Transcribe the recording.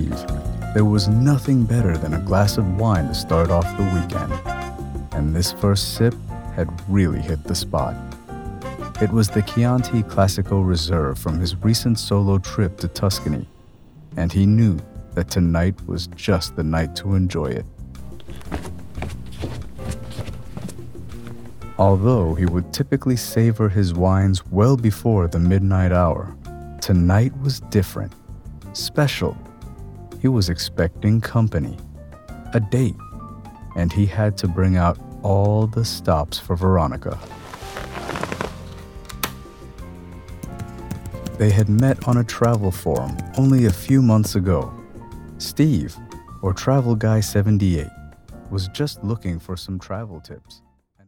Steve, there was nothing better than a glass of wine to start off the weekend. And this first sip had really hit the spot. It was the Chianti Classico Reserve from his recent solo trip to Tuscany, and he knew that tonight was just the night to enjoy it. Although he would typically savor his wines well before the midnight hour, tonight was different, special. He was expecting company, a date, and he had to bring out all the stops for Veronica. They had met on a travel forum only a few months ago. Steve, or Travel Guy 78, was just looking for some travel tips.